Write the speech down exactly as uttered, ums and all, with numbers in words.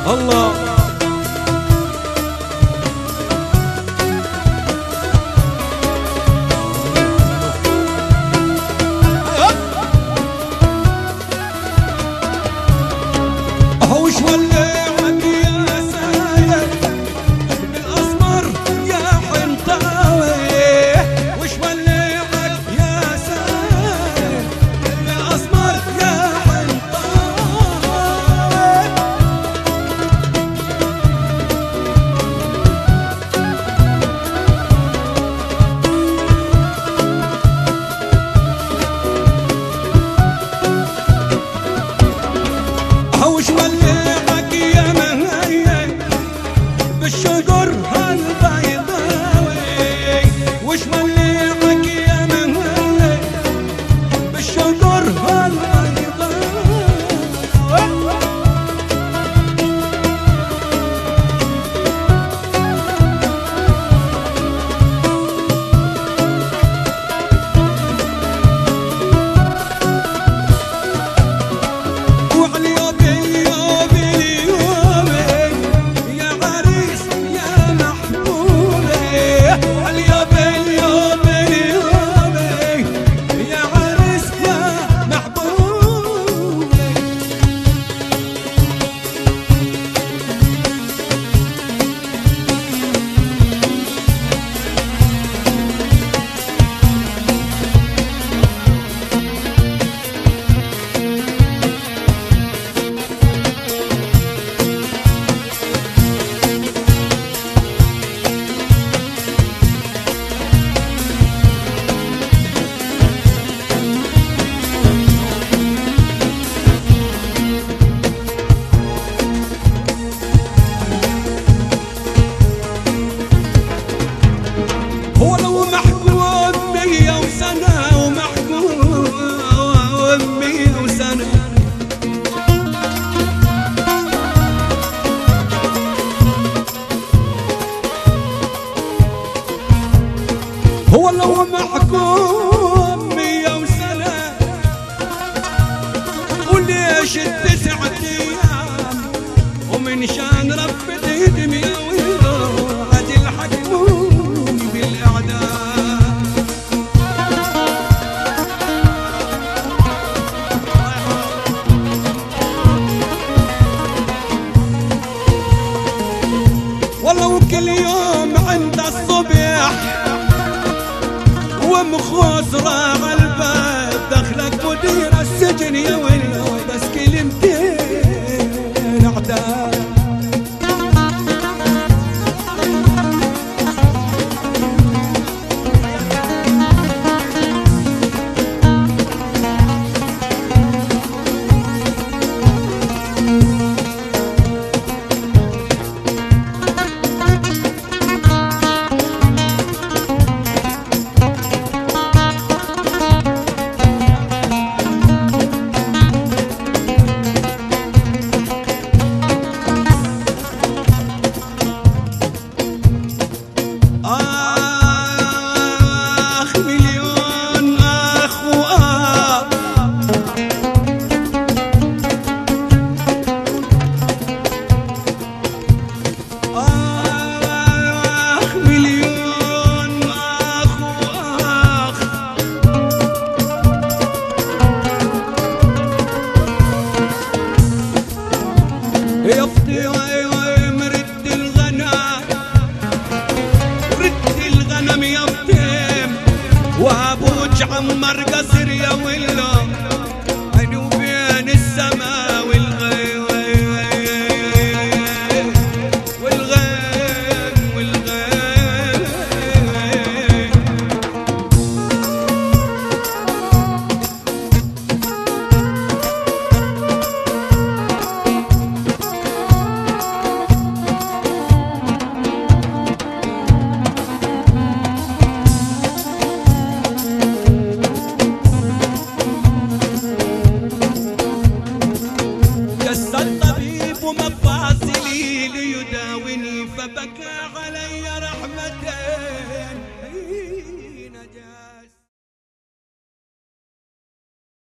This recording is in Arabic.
الله هوش ولعك يا سايق بالاسمر يا حنطاوي، وش ولعك يا سايق بالاسمر يا حنطاوي. هوش ولعك يا مهيئ بالشجر هالبيضاوي، وش ولعك يا مهيئ بالشجر هالبيضاوي. هو لو محكوم مية وسنة ومحكوم مية وسنة، هو لو محكوم مية وسنة، وليش التسعة أيام ومن شان ربتي دمية ويراد الحكمون بالإعدام. والله كل يوم عند الصبح ومخوصرة عالباب دخلك مدير السجن يا ويلو بس كلمتين اعتاب. يفطي ويوم رد الغنم رد الغنم يفطم وابوج عمر قصر يا ولا